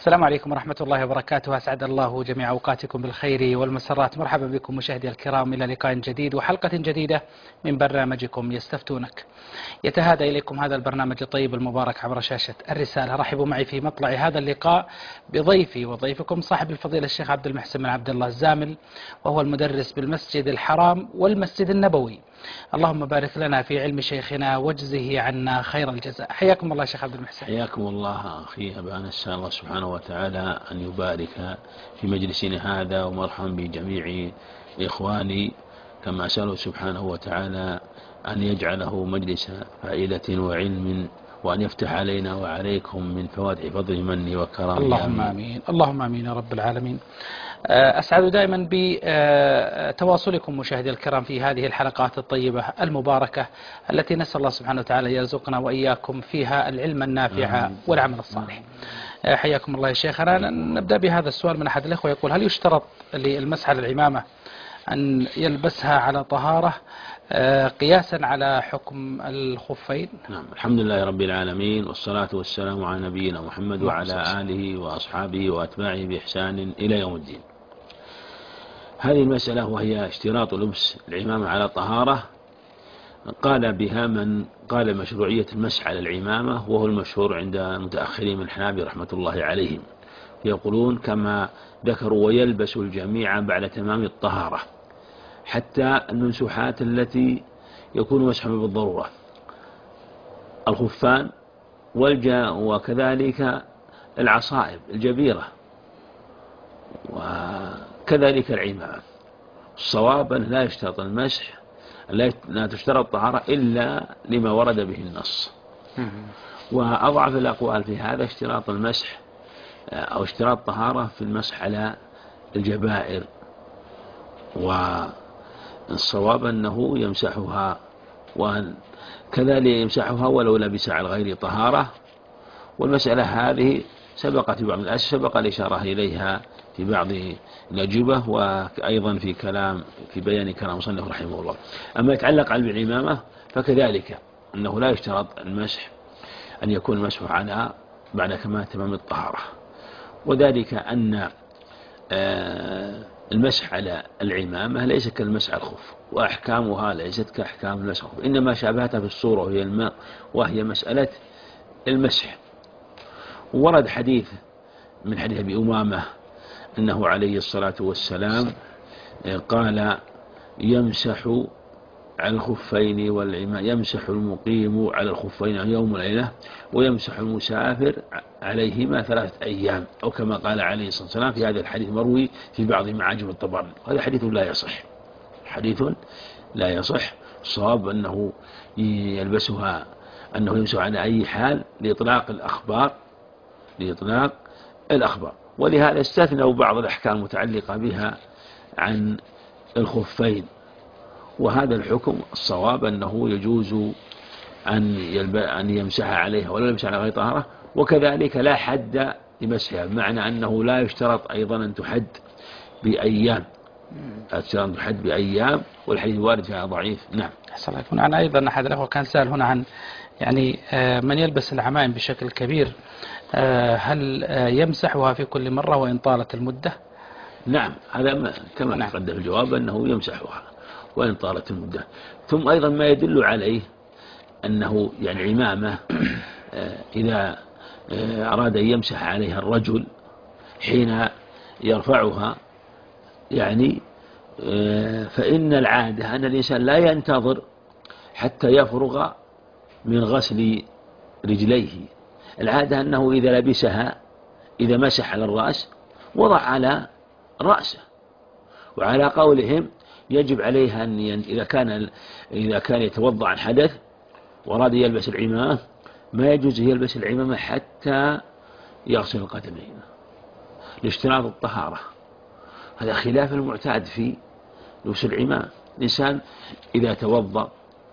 السلام عليكم ورحمة الله وبركاته. أسعد الله جميع أوقاتكم بالخير والمسرات. مرحبا بكم مشاهدي الكرام إلى لقاء جديد وحلقة جديدة من برنامجكم يستفتونك. يتهادى إليكم هذا البرنامج الطيب المبارك عبر شاشة الرسالة. رحبوا معي في مطلع هذا اللقاء بضيفي وضيفكم صاحب الفضيلة الشيخ عبد المحسن بن عبد الله الزامل، وهو المدرس بالمسجد الحرام والمسجد النبوي. اللهم بارك لنا في علم شيخنا واجزه عنا خير الجزاء. حياكم الله شيخ عبد المحسن. حياكم الله أخي أبانا، نسأل الله سبحانه وتعالى أن يبارك في مجلسنا هذا، ومرحبا بجميع إخواني، كما أسأله سبحانه وتعالى أن يجعله مجلس فائدة وعلم، وأن يفتح علينا وعليكم من فواتح فضل منه وكرامه. اللهم آمين. اللهم آمين يا رب العالمين. أسعد دائما بتواصلكم مشاهدي الكرام في هذه الحلقات الطيبة المباركة التي نسأل الله سبحانه وتعالى يرزقنا وإياكم فيها العلم النافع والعمل الصالح. حياكم الله يا شيخنا. نبدأ بهذا السؤال من أحد الإخوة يقول: هل يشترط للمسح على العمامة أن يلبسها على طهارة قياسا على حكم الخفين؟ نعم، الحمد لله رب العالمين، والصلاة والسلام على نبينا محمد وعلى آله وأصحابه وأتباعه بإحسان إلى يوم الدين. هذه المسألة وهي اشتراط لبس العمامة على طهارة، قال بها من قال مشروعية المسح على العمامة، وهو المشهور عند المتأخرين من الحنابلة رحمة الله عليهم، يقولون كما ذكروا: ويلبس الجميع بعد تمام الطهارة، حتى المنسوحات التي يكون مسحها بالضرورة، الخفان وكذلك العصائب الجبيرة، وكذلك العمامة. الصواب أن لا يشترط المسح، لا تشترط الطهارة إلا لما ورد به النص. وأضعف الأقوال في هذا اشتراط المسح أو اشتراط الطهارة في المسح على الجبائر، والصواب أنه يمسحها، وكذلك يمسحها ولو لبس على غير طهارة. والمسألة هذه سبقت في بعض الأشياء، سبق الإشارة إليها في بعض الأجوبة، وأيضا في بيان كلام المصنف رحمه الله. أما يتعلق على العمامة فكذلك أنه لا يشترط المسح أن يكون المسح على بعد كمال تمام الطهارة، وذلك أن المسح على العمامة ليس كالمسح على الخف، وأحكامها ليست كأحكام المسح على الخف، إنما شابهتها في الصورة وهي الماء، وهي مسألة المسح. ورد حديث من حديث أبي أمامة أنه عليه الصلاة والسلام قال: يمسح على الخفين والعمامة، يمسح المقيم على الخفين يوم وليلة، ويمسح المسافر عليهما 3 أيام، أو كما قال عليه الصلاة والسلام في هذا الحديث مروي في بعض معاجم الطبراني. هذا حديث لا يصح، حديث لا يصح. الصواب أنه يلبسها، أنه يمسح على أي حال لإطلاق الأخبار، ولهذا استثنوا بعض الأحكام المتعلقة بها عن الخفين. وهذا الحكم الصواب أنه يجوز أن يمسح عليها ولا يمسح على غير طهارة، وكذلك لا حد لمسحها، بمعنى أنه لا يشترط أيضا أن تحد بأيام، والحديث وارد فيها ضعيف. نعم. يكون عن أيضا أحد الأخوة كان سأل هنا عن من يلبس العمائم بشكل كبير، هل يمسحها في كل مرة وإن طالت المدة؟ نعم، هذا كما تقدم في الجواب أنه يمسحها وإن طالت المدة. ثم أيضا ما يدل عليه أنه عمامة إذا أراد أن يمسح عليها الرجل حين يرفعها، فإن العادة أن الإنسان لا ينتظر حتى يفرغ من غسل رجليه. العادة أنه إذا لبسها، إذا مسح على الرأس وضع على رأسه. وعلى قولهم يجب عليها أن إذا كان يتوضأ عن حدث وأراد يلبس العمامة، ما يجوز يلبس العمامة حتى يغسل القدمين لاشتراط الطهارة. هذا خلاف المعتاد في لبس العمامة. الإنسان إذا توضأ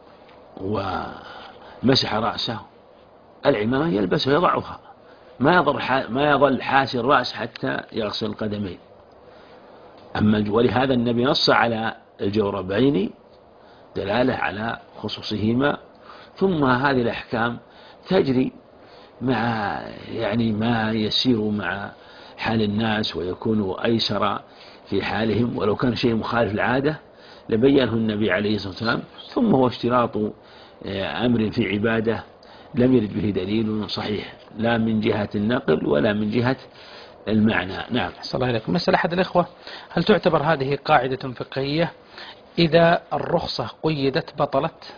ومسح رأسه، العمامة يلبسها يضعها، ما يظل حاسي الرأس حتى يغسل القدمين. ولهذا النبي نص على الجوربين دلالة على خصوصهما. ثم هذه الأحكام تجري مع يعني ما يسير مع حال الناس ويكون أيسر في حالهم، ولو كان شيء مخالف العادة لبينه النبي عليه الصلاة والسلام. ثم هو اشتراط أمر في عبادة لم يرد به دليل صحيح، لا من جهة النقل ولا من جهة المعنى. نعم. صلى الله عليكم. مسألة أحد الإخوة: هل تعتبر هذه قاعدة فقهية إذا الرخصة قيدت بطلت؟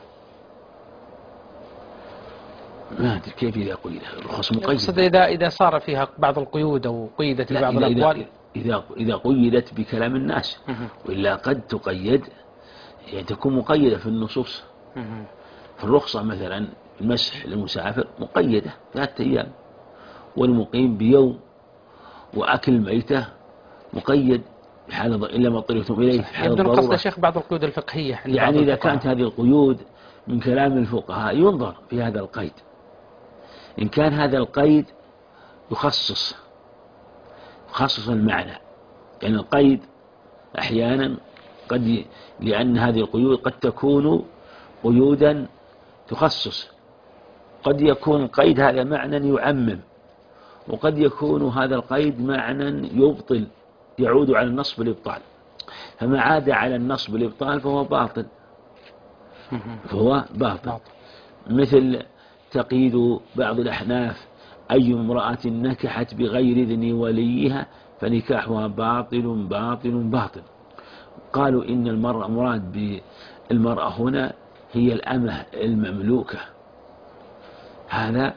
ما أدري كيف إذا قيدت الرخص أقصد مقيدة. إذا صار فيها بعض القيود أو قيدت ببعض الأقوال. إذا قيدت بكلام الناس، وإلا قد تقيد يعني تكون مقيدة في النصوص. في الرخصة مثلا المسح للمسافر مقيدة 3 أيام، والمقيم بيوم، وأكل الميتة مقيد بحال إلا ما اضطررتم إليه في حال يبدو قصد الضرورة. شيخ بعض القيود الفقهية عند يعني بعض إذا الفقهاء. كانت هذه القيود من كلام الفقهاء ينظر في هذا القيد، إن كان هذا القيد يخصص المعنى. يعني القيد أحيانا لأن هذه القيود قد تكون قيودا تخصص، قد يكون قيد هذا معنى يعمم، وقد يكون هذا القيد معنى يبطل يعود على النص بالإبطال، فما عاد على النص بالإبطال فهو باطل. مثل تقييد بعض الأحناف: أي امرأة نكحت بغير إذن وليها فنكاحها باطل باطل باطل. قالوا إن المراد بالمرأة هنا هي الأمة المملوكة، هذا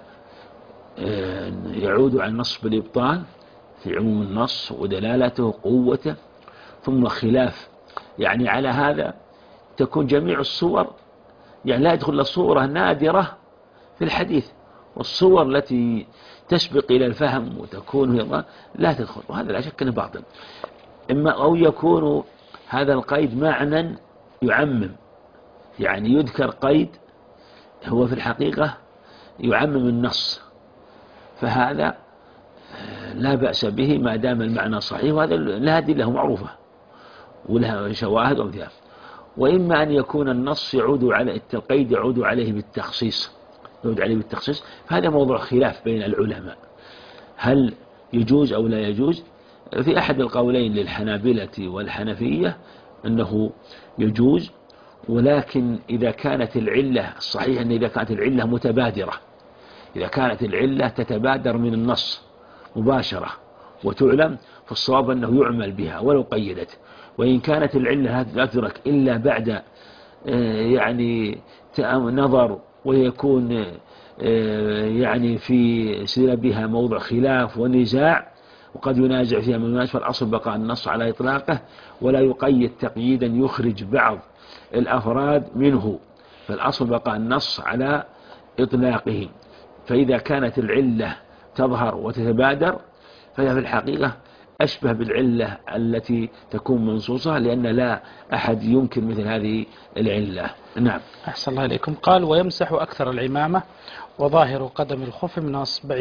يعود على النص بالإبطال في عموم النص ودلالته قوته. ثم خلاف يعني على هذا تكون جميع الصور، يعني لا يدخل صورة نادرة في الحديث، والصور التي تسبق إلى الفهم وتكون هي لا تدخل، وهذا لا شك أنه باطل. إما أو يكون هذا القيد معنى يعمم، يعني يذكر قيد هو في الحقيقة يعمم النص، فهذا لا بأس به ما دام المعنى صحيح، وهذا لها أدلة معروفة ولها شواهد وامثال. وإما أن يكون النص يعود على القيد يعود عليه بالتخصيص، فهذا موضوع خلاف بين العلماء، هل يجوز أو لا يجوز. في أحد القولين للحنابلة والحنفية أنه يجوز، ولكن إذا كانت العلة الصحيح أن إذا كانت العلة متبادرة، إذا كانت العلة تتبادر من النص مباشرة وتعلم، فالصواب أنه يعمل بها ولو قيدت. وإن كانت العلة لا تدرك إلا بعد يعني نظر ويكون يعني في سببها موضع خلاف ونزاع وقد ينازع فيها من الناس، فالأصل بقاء النص على إطلاقه ولا يقيد تقييدا يخرج بعض الأفراد منه، فالأصل بقاء النص على إطلاقه. فإذا كانت العلة تظهر وتتبادر فهي في الحقيقة أشبه بالعلة التي تكون منصوصة، لأن لا أحد يمكن مثل هذه العلة. نعم. أحسن الله إليكم. قال: ويمسح أكثر العمامة وظاهر قدم الخف من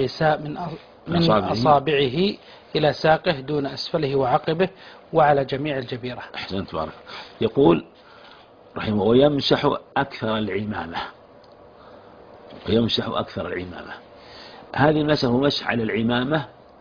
أصابعه إلى ساقه دون أسفله وعقبه وعلى جميع الجبيرة. أحسنت بارك. يقول رحمه: ويمسح أكثر العمامة. هذه المسح هو مسح على العمامة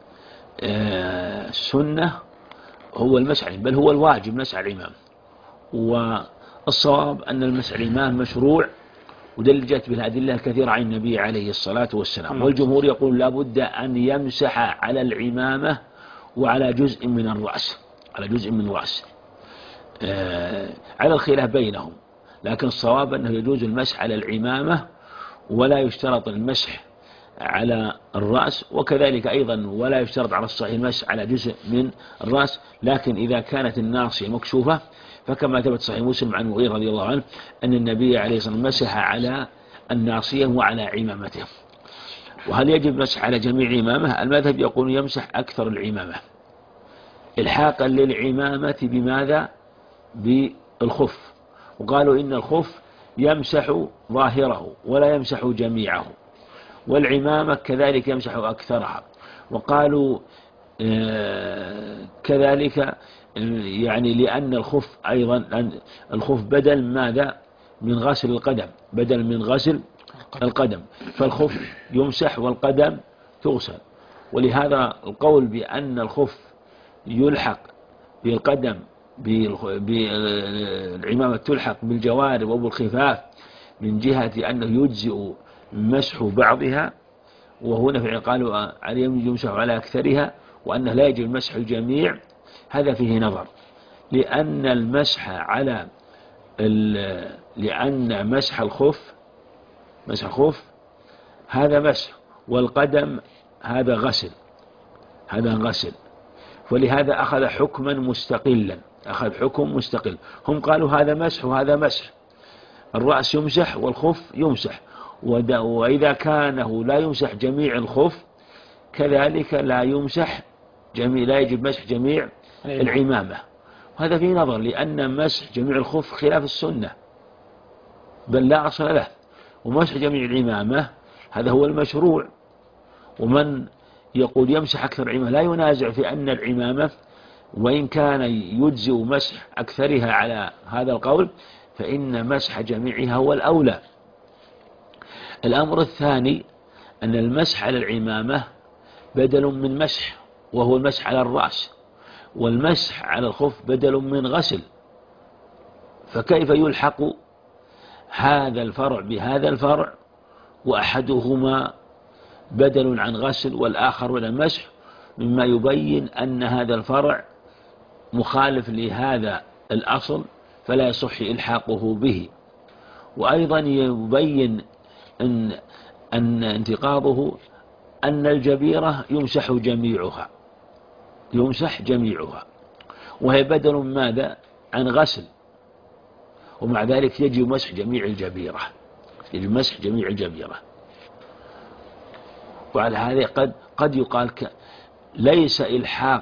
سنة، هو المسح بل هو الواجب مسح العمامة، والصواب أن المسح العمامة مشروع، ودلجت بالأدلة الكثيرة عن النبي عليه الصلاة والسلام. والجمهور يقول لا بد أن يمسح على العمامة وعلى جزء من الرأس، على الخلاف بينهم، لكن الصواب أنه يجوز المسح على العمامة ولا يشترط المسح على الرأس، وكذلك أيضا ولا يشترط على الصحيح المسح على جزء من الرأس. لكن إذا كانت الناصية مكشوفة فكما ثبت صحيح مسلم عن المغيرة رضي الله عنه أن النبي عليه الصلاة والسلام مسح على الناصية وعلى عمامته. وهل يجب مسح على جميع عمامة؟ المذهب يقول يمسح أكثر العمامة إلحاقا للعمامة بماذا؟ بالخف، وقالوا إن الخف يمسح ظاهره ولا يمسح جميعه، والعمامة كذلك يمسح أكثرها. وقالوا كذلك يعني لأن الخف أيضا الخف بدل ماذا؟ من غسل القدم، بدل من غسل القدم، فالخف يمسح والقدم تغسل. ولهذا القول بأن الخف يلحق بالقدم بالعمامة تلحق بالجوارب أو بالخفاف من جهة أنه يجزئ مسح بعضها، وهنا في قالوا عليه يمسح على أكثرها، وأنه لا يجب مسح الجميع، هذا فيه نظر، لأن المسح على لأن مسح الخف هذا مسح، والقدم هذا غسل، ولهذا أخذ حكما مستقلا، حكم مستقل. هم قالوا هذا مسح وهذا مسح، الرأس يمسح والخف يمسح، وإذا كانه لا يمسح جميع الخف كذلك لا يجب مسح جميع العمامة. وهذا فيه نظر، لأن مسح جميع الخف خلاف السنة بل لا أصل له، ومسح جميع العمامة هذا هو المشروع. ومن يقول يمسح أكثر العمامة لا ينازع في أن العمامة وإن كان يجزئ مسح أكثرها على هذا القول، فإن مسح جميعها هو الأولى. الأمر الثاني أن المسح على العمامة بدل من مسح، وهو المسح على الرأس، والمسح على الخف بدل من غسل، فكيف يلحق هذا الفرع بهذا الفرع وأحدهما بدل عن غسل والآخر بدل مسح؟ مما يبين أن هذا الفرع مخالف لهذا الأصل فلا يصح إلحاقه به. وأيضا يبين أن انتقاضه أن الجبيرة يمسح جميعها، وهي بدل ماذا عن غسل، ومع ذلك يجب مسح جميع الجبيرة. وعلى هذا قد يقال ليس إلحاق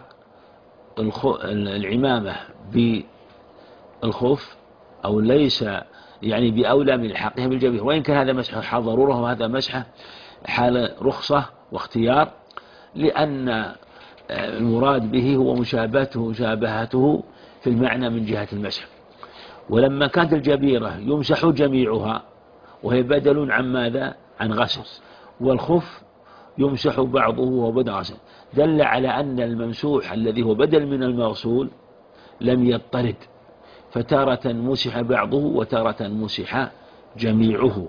العمامة بالخف أو ليس يعني بأولى من إلحاقها بالجبيرة، وإن كان هذا مسح حال ضرورة وهذا مسح حال رخصة واختيار، لأن المراد به هو مشابهته في المعنى من جهة المسح. ولما كانت الجبيرة يمسح جميعها وهي بدل عن ماذا؟ عن غسل، والخف يمسح بعضه وبدل غسل، دل على أن الممسوح الذي هو بدل من المغسول لم يضطرد، فتارة مسح بعضه وتارة مسح جميعه،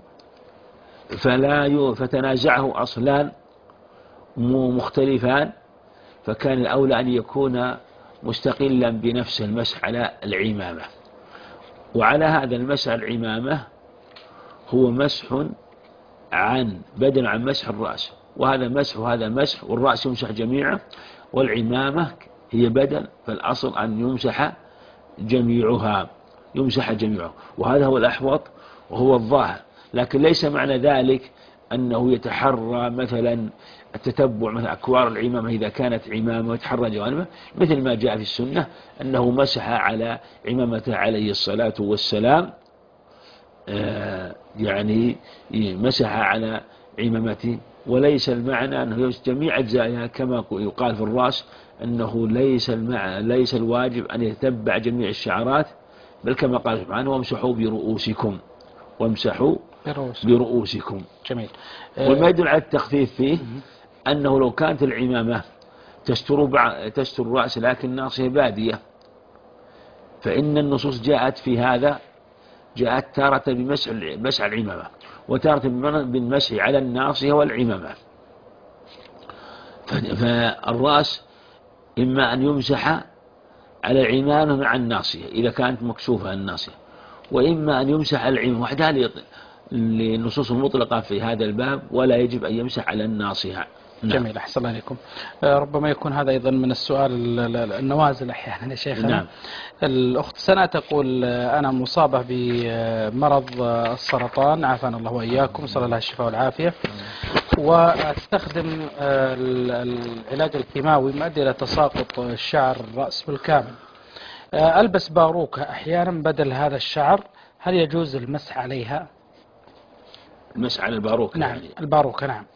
فتنازعه أصلان مختلفان، فكان الأولى أن يكون مستقلا بنفس المسح على العمامة. وعلى هذا المسح على العمامة هو مسح بدل عن مسح الرأس، وهذا مسح وهذا مسح، والرأس يمسح جميعه والعمامة هي بدل، فالأصل أن يمسح جميعها، وهذا هو الأحوط وهو الظاهر. لكن ليس معنى ذلك أنه يتحرى مثلا التتبع مثل أكوار العمامة إذا كانت عمامة ويتحرى جوانبه، مثل ما جاء في السنة أنه مسح على عمامته عليه الصلاة والسلام، يعني مسح على عمامته، وليس المعنى أنه يمسح جميع أجزائها كما يقال في الرأس، أنه ليس الواجب أن يتبع جميع الشعرات، بل كما قال سبحانه وامسحوا برؤوسكم. جميل. وما يدل على التخفيف فيه أنه لو كانت العمامة تستر الرأس لكن ناصية بادية، فإن النصوص جاءت في هذا، جاءت تارة بمسح العمامة وتارة بالمسح على الناصية والعمامة. فالرأس إما أن يمسح على العمامة مع الناصية إذا كانت مكشوفة الناصية، وإما أن يمسح على العمامة وحدها للنصوص المطلقة في هذا الباب، ولا يجب أن يمسح على الناصية. جميل، أحسن الله عليكم. ربما يكون هذا أيضا من السؤال النوازل أحيانا يا شيخنا. نعم. الأخت سناء تقول أنا مصابة بمرض السرطان، عافانا الله وإياكم، صلى الله الشفاء والعافية، واستخدم العلاج الكيماوي مؤدي إلى تساقط شعر الرأس بالكامل، ألبس باروكة أحيانا بدل هذا الشعر، هل يجوز المسح عليها؟ المسح على الباروكة؟ نعم يعني. الباروكة نعم.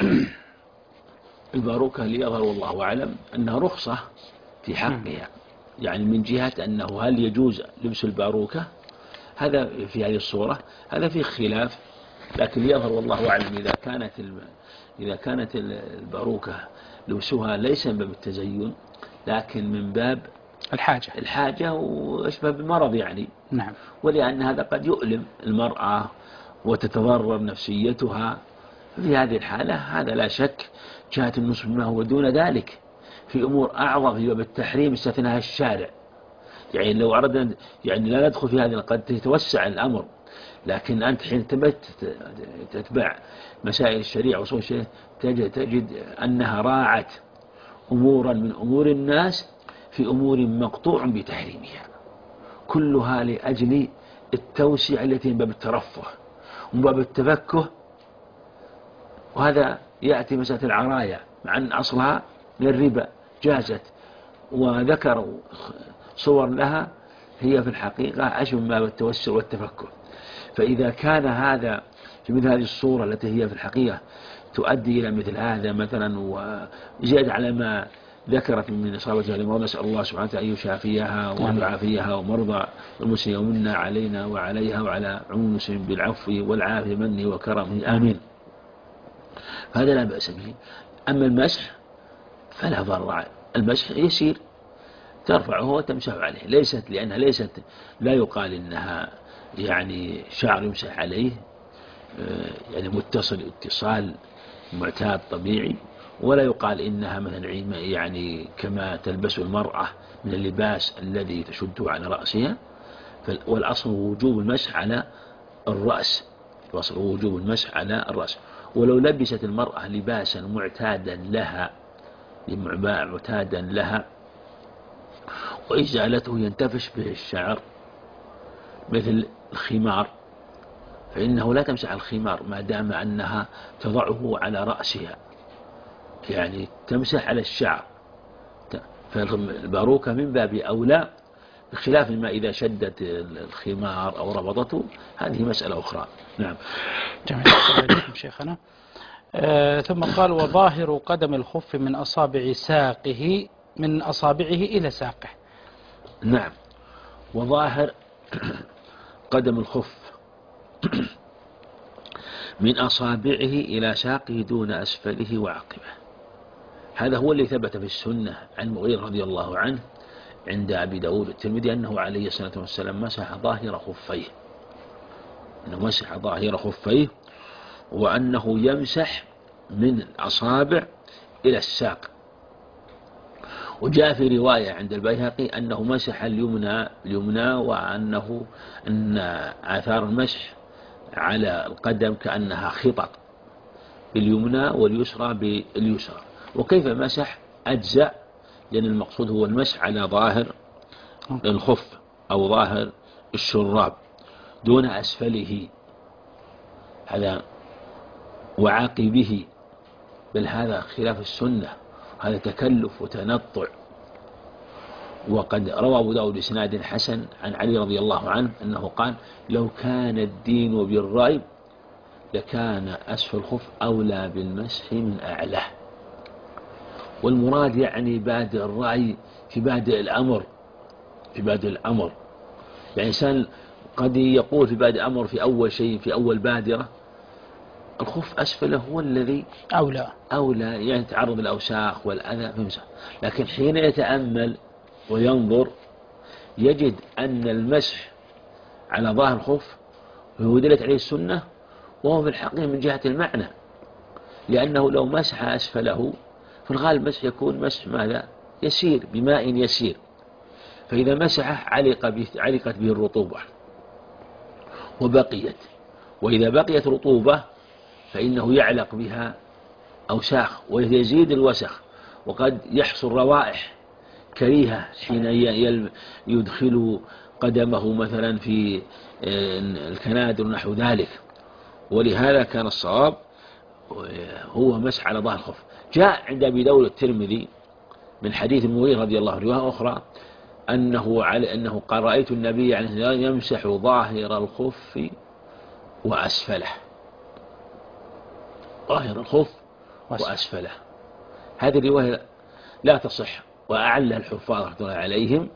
الباروكة اللي يظهر والله أعلم أنها رخصة في حقها، يعني من جهة أنه هل يجوز لبس الباروكة، هذا في هذه الصورة هذا فيه خلاف لكن يظهر والله أعلم إذا كانت الباروكة لبسها ليس من باب التزين لكن من باب الحاجة وأسباب المرض يعني. نعم. ولأن هذا قد يؤلم المرأة وتتضرر نفسيتها، في هذه الحالة هذا لا شك جهة النصف ما هو دون ذلك في أمور أعظم في باب التحريم استثناها الشارع. يعني لو أردنا يعني لا ندخل في هذه قد تتوسع الأمر، لكن أنت حين تتبع مسائل الشريعة وصول الشريعة تجد أنها راعت أمورا من أمور الناس في أمور مقطوع بتحريمها، كلها لأجل التوسع التي من باب الترفه ومن باب التفكه. وهذا يأتي مسألة العرايا مع أن أصلها من الربا جازت، وذكروا صور لها هي في الحقيقة أشبه ما بالتوسع والتفكه. فإذا كان هذا في مثل هذه الصورة التي هي في الحقيقة تؤدي إلى مثل هذا مثلا، وزيادة على ما ذكرت من إصابة المرضى، نسأل الله سبحانه وتعالى أن يشافيها وأن يعافيها ومرضى المسلمين ومنا علينا وعليها وعلى عموم المسلمين بالعفو والعافية منه وكرمه آمين. فهذا لا بأس به. أما المسح فلا ضرر، المسح يسير ترفعه وتمسح عليه، لأنها ليست لا يقال إنها يعني شعر يمسح عليه يعني متصل اتصال معتاد طبيعي، ولا يقال إنها مثلا يعني كما تلبس المرأة من اللباس الذي تشده على رأسها. والأصل وجوب المسح على الرأس، الأصل وجوب المسح على الرأس. ولو لبست المرأة لباسا معتادا لها وإزالته ينتفش به الشعر مثل الخمار، فإنه لا تمسح الخمار ما دام أنها تضعه على رأسها، يعني تمسح على الشعر. فالباروكة من باب أولى، بخلاف ما إذا شدت الخمار أو ربطته، هذه مسألة أخرى. نعم. جميل. شيخنا. ثم قال: وظاهر قدم الخف من أصابعه إلى ساقه. نعم. وظاهر قدم الخف من أصابعه إلى ساقه دون أسفله وعقبه. هذا هو اللي ثبت في السنة عن المغيرة رضي الله عنه عند أبي داود والترمذي أنه عليه الصلاة والسلام مسح ظاهر خفيه وأنه يمسح من الأصابع إلى الساق. وجاء في رواية عند البيهقي أنه مسح اليمنى وأن آثار المسح على القدم كأنها خطط، باليمنى واليسرى باليسرى. وكيف مسح أجزاء، لأن المقصود هو المسح على ظاهر الخف أو ظاهر الشراب دون أسفله هذا وعاقبه، بل هذا خلاف السنة، هذا تكلف وتنطع. وقد روى أبو داود بإسناد حسن عن علي رضي الله عنه أنه قال: لو كان الدين بالرأي لكان أسفل الخف أولى بالمسح من أعلاه. والمراد يعني بادئ الرأي في بادئ الأمر. يعني إنسان قد يقول في بادئ الأمر في أول شيء في أول بادرة الخف أسفله هو الذي أولى يعني تعرض الأوساخ والأذى فيمسح. لكن حين يتأمل وينظر يجد أن المسح على ظاهر الخف هو دلت عليه السنة، وهو في الحقيقة من جهة المعنى، لأنه لو مسح أسفله في الغالب مسح يكون مسح ماذا؟ يسير بماء يسير، فإذا مسحه علقت به الرطوبة وبقيت، وإذا بقيت رطوبة فإنه يعلق بها أوساخ ويزيد الوسخ، وقد يحصل روائح كريهة حين يدخل قدمه مثلا في الكنادر ونحو ذلك. ولهذا كان الصواب هو مسح على ظهر الخف. جاء عند أبي داود الترمذي من حديث المغيرة رضي الله عنه رواية أخرى أنه قال: رأيت النبي يعني يمسح ظاهر الخف وأسفله، ظاهر الخف وأسفله. هذه الرواية لا تصح، وأعلها الحفاظ رحمة الله عليهم،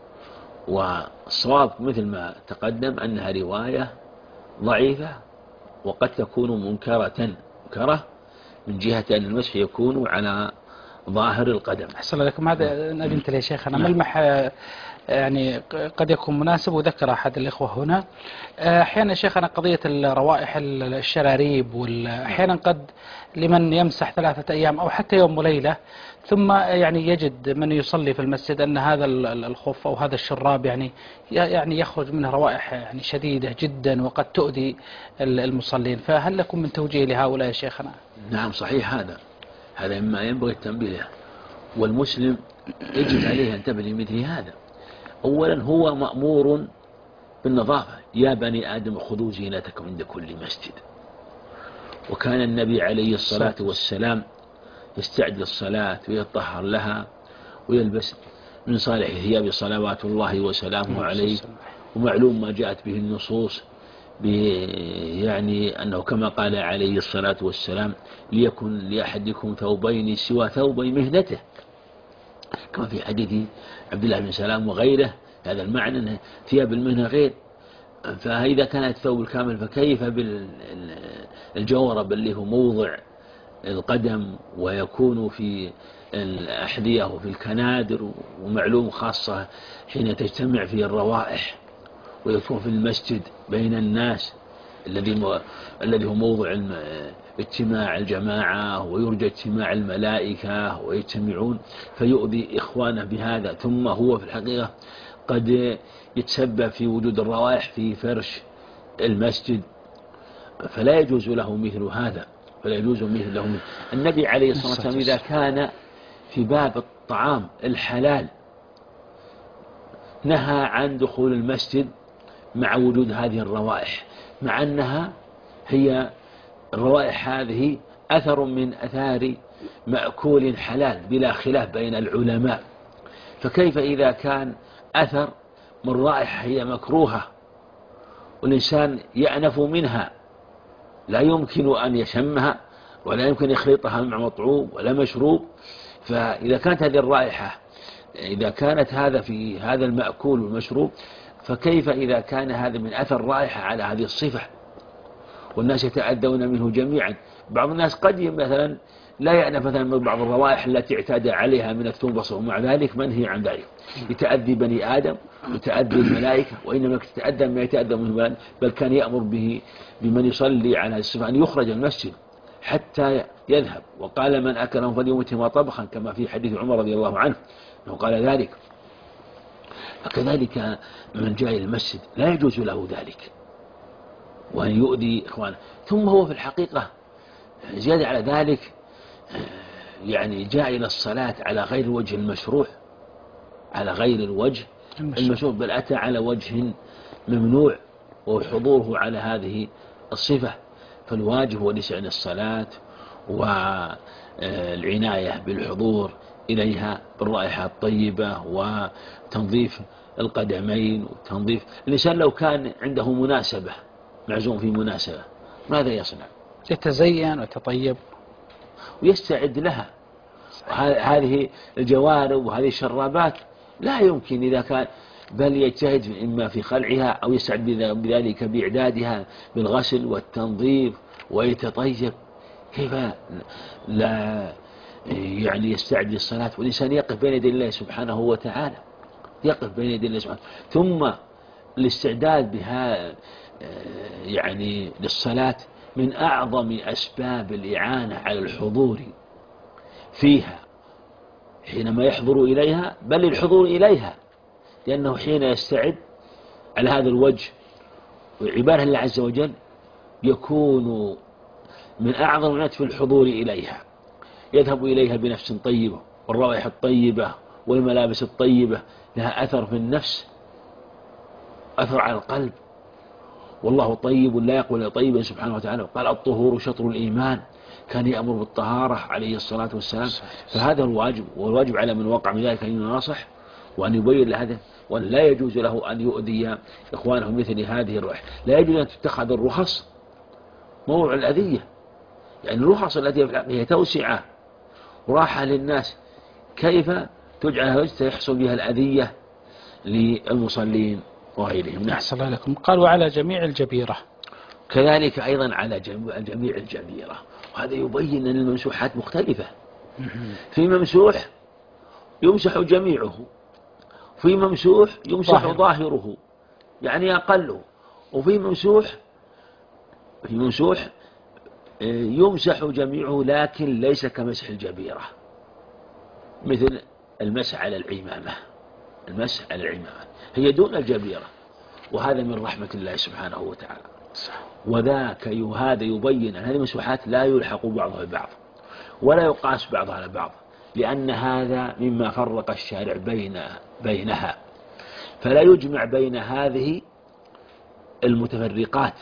والصواب مثل ما تقدم أنها رواية ضعيفة وقد تكون منكرة من جهة أن المسح يكون على ظاهر القدم. أحسن لكم. هذا نبنت يا شيخ، أنا نعم. ملمح يعني قد يكون مناسب، وذكر أحد الإخوة هنا أحيانا شيخنا قضية الروائح الشراريب، وأحيانا قد لمن يمسح 3 أيام أو حتى يوم وليلة ثم يعني يجد من يصلي في المسجد أن هذا الخف أو هذا الشراب يعني يخرج منه روائح يعني شديدة جدا وقد تؤذي المصلين، فهل لكم من توجيه لهؤلاء يا شيخنا؟ نعم صحيح، هذا مما ينبغي التنبيه له، والمسلم يجب عليه أن ينتبه لمثل هذا. أولا هو مأمور بالنظافة، يا بني آدم خذوا زينتكم عند كل مسجد. وكان النبي عليه الصلاة والسلام يستعد للصلاة ويطهر لها ويلبس من صالح ثياب صلوات الله وسلامه عليه. ومعلوم ما جاءت به النصوص يعني أنه كما قال عليه الصلاة والسلام ليكن لأحدكم ثوبين سوى ثوبي مهنته، كما في حديث عبد الله بن سلام وغيره. هذا المعنى أن ثياب المهنة غير، فإذا كانت ثوب الكامل فكيف بالجورب اللي هو موضع القدم ويكون في الأحذية وفي الكنادر، ومعلوم خاصة حين تجتمع فيه الروائح ويكون في المسجد بين الناس الذي هو موضع اجتماع الجماعة ويرجى اجتماع الملائكة ويجتمعون فيؤذي إخوانه بهذا، ثم هو في الحقيقة قد يتسبب في وجود الروائح في فرش المسجد، فلا يجوز له مثل هذا، فلا يجوز له مثل. النبي عليه الصلاة والسلام إذا كان في باب الطعام الحلال نهى عن دخول المسجد مع وجود هذه الروائح، مع أنها هي الروائح هذه أثر من أثار مأكول حلال بلا خلاف بين العلماء، فكيف إذا كان أثر من رائحة هي مكروهة والإنسان يأنف منها، لا يمكن أن يشمها ولا يمكن يخلطها مع مطعوم ولا مشروب. فإذا كانت هذه الرائحة إذا كانت هذا في هذا المأكول والمشروب، فكيف إذا كان هذا من أثر رائحة على هذه الصفة والناس يتأذون منه جميعا. بعض الناس قد مثلا لا يأنف مثلا من بعض الروائح التي اعتاد عليها من الثوم والبصل، ومع ذلك منهي عن ذلك. يتأذي بني آدم ويتأذي الملائكة، وإنما يتأذى ما يتأذى منه، بل كان يأمر به بمن يصلي على هذه الصفة أن يخرج المسجد حتى يذهب، وقال من أكلهم فليمته طبخا، كما في حديث عمر رضي الله عنه أنه قال ذلك. فكذلك من جاء إلى المسجد لا يجوز له ذلك وأن يؤذي إخوانه. ثم هو في الحقيقة زيادة على ذلك يعني جاء إلى الصلاة على غير الوجه المشروع، على غير الوجه المشروع، بل أتى على وجه ممنوع وحضوره على هذه الصفة. فالواجب هو لسعن الصلاة والعناية بالحضور إليها بالرائحة الطيبة وتنظيف القدمين وتنظيف. الإنسان لو كان عنده مناسبة معزوم في مناسبة ماذا يصنع؟ يتزين ويتطيب ويستعد لها. هذه الجوارب وهذه الشرابات لا يمكن إذا كان، بل يجتهد إما في خلعها أو يستعد بذلك بإعدادها بالغسل والتنظيف ويتطيب. كيف لا يعني يستعد للصلاة والإنسان يقف بين يدي الله سبحانه وتعالى، يقف بين يدي الله سبحانه. ثم الاستعداد بها يعني للصلاة من أعظم أسباب الإعانة على الحضور فيها حينما يحضر إليها، بل الحضور إليها، لأنه حين يستعد على هذا الوجه وعبادة الله عز وجل يكون من أعظم الناس في الحضور إليها، يذهب إليها بنفس طيبة، والروائح الطيبة والملابس الطيبة لها أثر في النفس، أثر على القلب. والله طيب لا يقبل إلا طيبا سبحانه وتعالى، قال الطهور شطر الإيمان، كان يأمر بالطهارة عليه الصلاة والسلام. فهذا الواجب، والواجب على من وقع من ذلك أن يناصح وأن يبين له هذا، وأن لا يجوز له أن يؤذي إخوانه مثل هذه الرحلة. لا يجوز أن تتخذ الرخص موضع الأذية، يعني الرخص التي هي توسعة وراحة للناس كيف تجعل يحصل بها الأذية للمصلين وغيرهم. أحسن الله لكم. قال وعلى جميع الجبيرة، كذلك أيضا على جميع الجبيرة. وهذا يبين أن الممسوحات مختلفة. في ممسوح يمسح جميعه، في ممسوح يمسح ظاهره يعني أقله، وفي ممسوح يمسح جميعه لكن ليس كمسح الجبيرة، مثل المسح على العمامة. المسح على العمامة هي دون الجبيرة، وهذا من رحمة الله سبحانه وتعالى. هذا يبين أن هذه المسوحات لا يلحق بعضها ببعض ولا يقاس بعضها على بعض، لأن هذا مما فرق الشارع بينها، فلا يجمع بين هذه المتفرقات،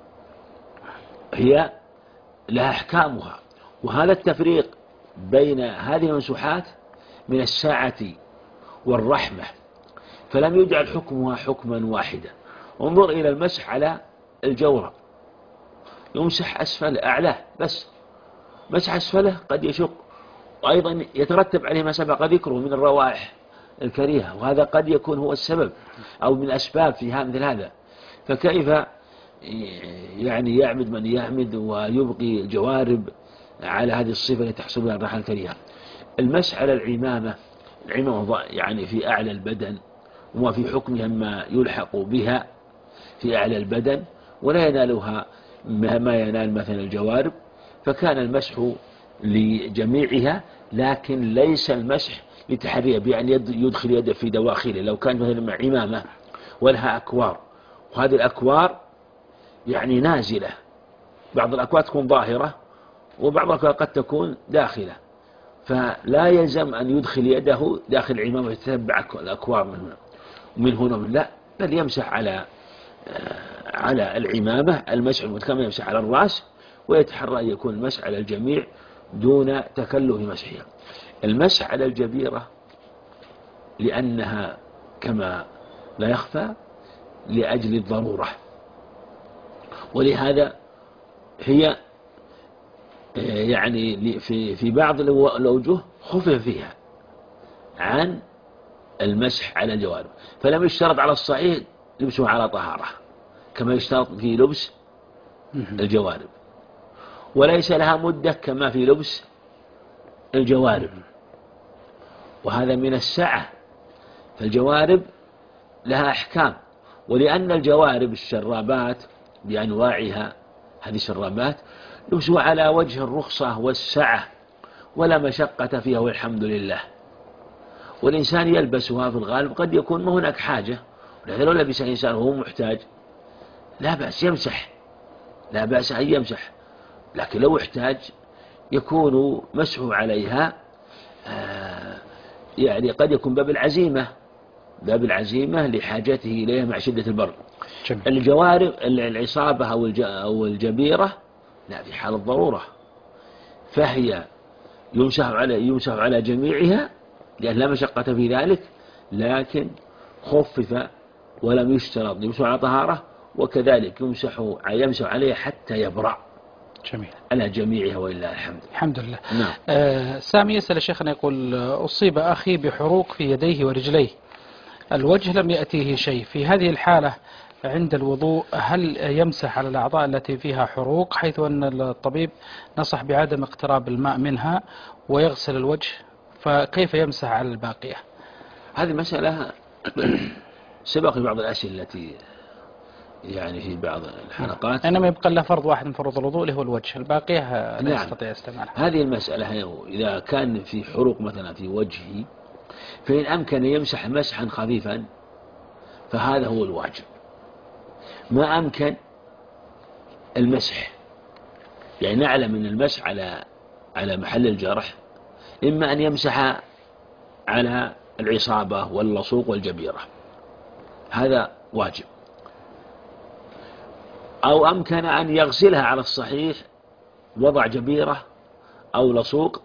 هي لها أحكامها. وهذا التفريق بين هذه الممسوحات من الساعة والرحمة، فلم يجعل حكمها حكما واحدا. انظر إلى المسح على الجورب، يمسح أسفل أعلاه بس، مسح أسفله قد يشق، وأيضا يترتب عليه ما سبق ذكره من الروائح الكريهة، وهذا قد يكون هو السبب أو من الأسباب في مثل هذا. فكيف يعني يعمد من يعمد ويبقي الجوارب على هذه الصفة التي تحصل بها الراحة الكريهة. المسح على العمامة يعني في أعلى البدن، وفي حكمها ما يلحق بها في أعلى البدن ولا ينالها ما ينال مثلا الجوارب، فكان المسح لجميعها لكن ليس المسح لتحريها، بأن يدخل يده في دواخله. لو كان مثلا عمامة ولها أكوار، وهذه الأكوار يعني نازلة، بعض الأكوار تكون ظاهرة وبعض الأكوار قد تكون داخلة، فلا يلزم أن يدخل يده داخل العمامة ويتتبع الأكوار من هنا ومن لا، بل يمسح على العمامة المسح كما يمسح على الرأس، ويتحرى أن يكون المسح على الجميع دون تكلف مسحها. المسح على الجبيرة لأنها كما لا يخفى لأجل الضرورة، ولهذا هي يعني في بعض الأوجه خفف فيها عن المسح على الجوارب، فلم يشترط على الصحيح لبسه على طهارة كما يشترط في لبس الجوارب، وليس لها مدة كما في لبس الجوارب، وهذا من السعة. فالجوارب لها أحكام، ولأن الجوارب الشرابات بأنواعها هذه الشرابات لبسوا على وجه الرخصة والسعة ولا مشقة فيها والحمد لله، والإنسان يلبسها في الغالب قد يكون ما هناك حاجة، ولهذا لو لبس الإنسان وهو محتاج لا بأس يمسح، لا بأس أن يمسح، لكن لو احتاج يكون مسحه عليها يعني قد يكون باب العزيمة لحاجته إليها مع شدة البرد. الجوارب العصابة أو الجبيرة لا، في حال الضرورة فهي يمسح على جميعها لأن لا مشقة في ذلك، لكن خفف ولم يشترط يمسح على طهارة، وكذلك يمسح عليها حتى يبرأ. جميل. على جميعها ولله الحمد. الحمد لله. نعم. سامي يسأل شيخنا يقول أصيب أخي بحروق في يديه ورجليه، الوجه لم يأتيه شيء، في هذه الحالة عند الوضوء هل يمسح على الأعضاء التي فيها حروق، حيث أن الطبيب نصح بعدم اقتراب الماء منها ويغسل الوجه، فكيف يمسح على الباقية؟ هذه مسألة سبق في بعض الأسئلة التي يعني في بعض الحلقات، إنما يبقى له فرض واحد من فروض الوضوء اللي هو الوجه، الباقية لا يستطيع استعمالها. هذه المسألة إذا كان في حروق مثلا في وجهه فإن أمكن يمسح مسحا خفيفا فهذا هو الواجب، ما أمكن المسح يعني نعلم أن المسح على محل الجرح إما أن يمسح على العصابة واللصوق والجبيرة، هذا واجب، أو أمكن أن يغسلها على الصحيح، وضع جبيرة أو لصوق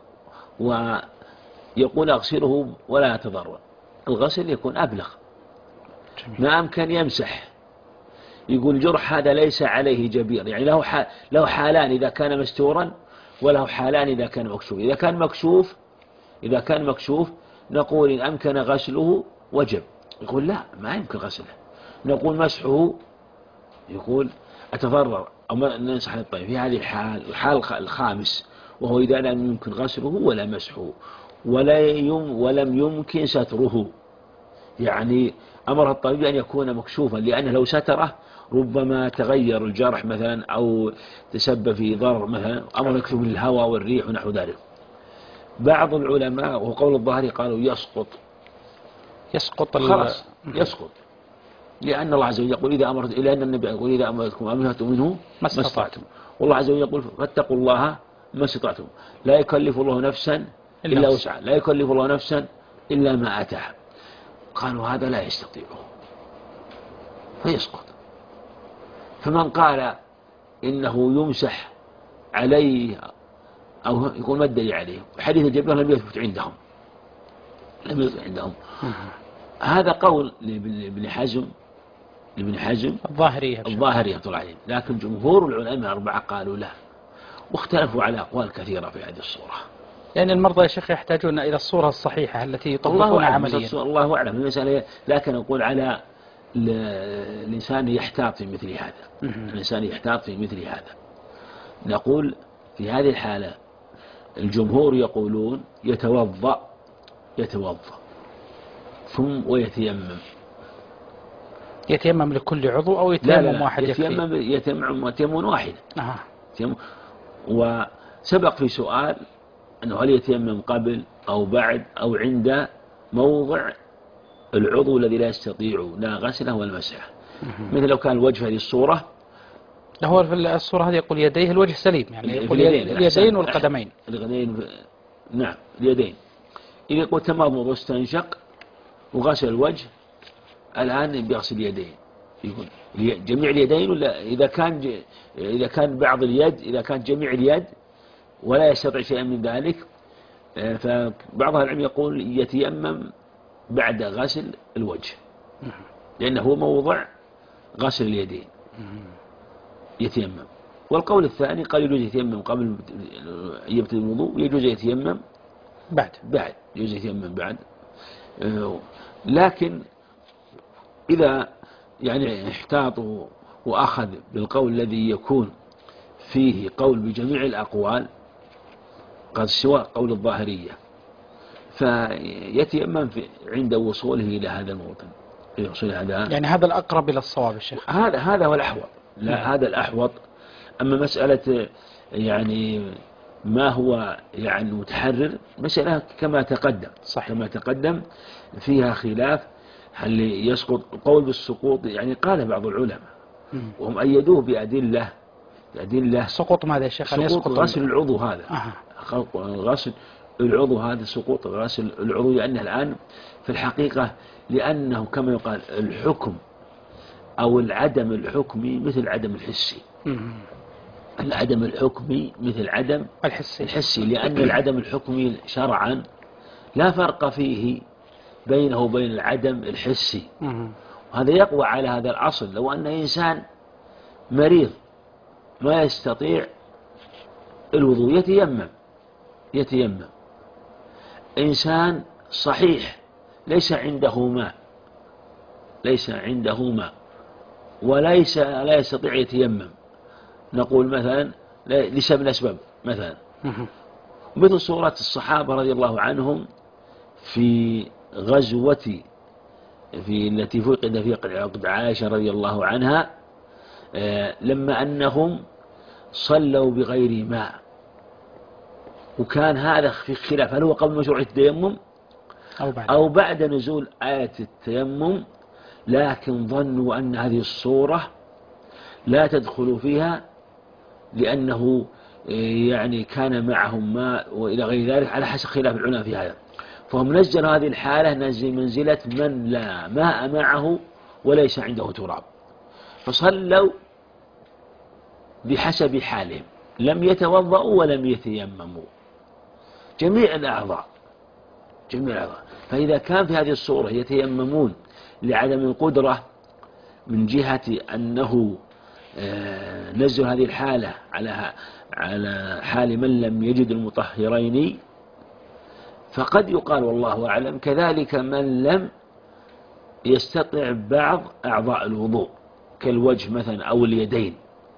ويقول أغسله ولا يتضرر، الغسل يكون أبلغ. ما أمكن يمسح، يقول جرح هذا ليس عليه جبير، يعني له حالان إذا كان مستورا، وله حالان إذا كان مكشوف. إذا كان مكشوف نقول إن أمكن غسله وجب، يقول لا ما يمكن غسله، نقول مسحه، يقول أتضرر أو ما ننصح للطبيب في هذه الحال الخامس، وهو إذا لم يمكن غسله ولا مسحه ولم يمكن ستره، يعني أمر الطبيب أن يكون مكشوفا، لأنه لو ستره ربما تغير الجرح مثلا أو تسبب في ضرر مثلا، أمر يكشف الهواء والريح ونحو ذلك. بعض العلماء وهو قول الظاهري قالوا يسقط خلاص يسقط، لأن الله عز وجل يقول لأن النبي يقول إذا أمرتكم أمرت منه ما استطعتم، والله عز وجل يقول فاتقوا الله ما استطعتم، لا يكلف الله نفسا إلا وسعها، لا يكلف الله نفسا إلا ما أتاها. قالوا هذا لا يستطيعه فيسقط. فمن قال إنه يمسح عليه أو يكون ما الدليل عليه، حديث الجبر لم يثبت عندهم. هذا قول لابن حزم الظاهري طلع عليه، لكن جمهور العلماء 4 قالوا لا، واختلفوا على أقوال كثيرة في هذه الصورة. يعني المرضى يا شيخ يحتاجون إلى الصورة الصحيحة التي يطبقونها عمليا. الله أعلم المسألة، لكن أقول على الإنسان يحتاط في مثل هذا. الإنسان يحتاط في مثل هذا. نقول في هذه الحالة الجمهور يقولون يتوضأ ثم ويتيمم. يتيمم لكل عضو أو يتيمم واحد يكفي؟ يتيمم واحد. وسبق في سؤال أنه هل يتيمم قبل أو بعد أو عند موضع العضو الذي لا يستطيع لا غسله ولا مسحه، مثل لو كان الوجه هذه الصورة، هو في الصورة هذه يقول يديه، الوجه سليم، يعني يقول اليدين والقدمين. نعم اليدين. إذا يقول تمضمض واستنشق وغسل الوجه، الآن بيغسل اليدين، يقول جميع اليدين، ولا إذا كان بعض اليد، إذا كانت جميع اليد ولا يستطيع شيئا من ذلك، فبعض العلم يقول يتيمم بعد غسل الوجه، لأنه هو موضع غسل اليدين يتيمم. والقول الثاني قال يجوز يتيمم قبل يبتدئ الوضوء، ويجوز يتيمم بعد يجوز يتيمم بعد. لكن إذا يعني احتاطوا وأخذ بالقول الذي يكون فيه قول بجميع الأقوال قد سواء قول الظاهرية، فيتيمم عند وصوله إلى هذا الموطن، يعني هذا الأقرب إلى الصواب الشيخ. هذا هو الأحوط. لا هذا الأحوط. أما مسألة يعني ما هو يعني متحرر، مسألة كما تقدم فيها خلاف، هل يسقط؟ القول بالسقوط يعني قال بعض العلماء وهم أيدوه بأدلة. سقوط ماذا يا شيخ؟ سقوط غسل العضو هذا، غسل العضو هذا، سقوط غسل العضو، لأنه الآن في الحقيقة لأنه كما يقال الحكم أو العدم الحكمي مثل عدم الحسي. العدم الحكمي مثل عدم الحسي، لأن العدم الحكمي شرعا لا فرق فيه بينه وبين العدم الحسي، وهذا يقوى على هذا الأصل. لو أن إنسان مريض ما يستطيع الوضوء يتيمم. إنسان صحيح ليس عنده ماء لا يستطيع يتيمم، نقول مثلا لسبب الأسباب مثلا، مثل صورة الصحابة رضي الله عنهم في غزوة التي فقد فيها عقد عائشة رضي الله عنها، لما أنهم صلوا بغير ماء، وكان هذا في خلاف هل هو قبل مشروع التيمم أو بعد نزول آية التيمم، لكن ظنوا أن هذه الصورة لا تدخل فيها لأنه يعني كان معهم ماء وإلى غير ذلك، على حسب خلاف العلماء في هذا. فهم نزلوا هذه الحالة منزلة من لا ماء معه وليس عنده تراب، فصلوا بحسب حالهم، لم يتوضأوا ولم يتيمموا، جميع الأعضاء. فإذا كان في هذه الصورة يتيممون لعدم القدرة من جهة أنه نزل هذه الحالة على حال من لم يجد المطهرين، فقد يقال والله أعلم كذلك من لم يستطع بعض أعضاء الوضوء كالوجه مثلا أو اليدين،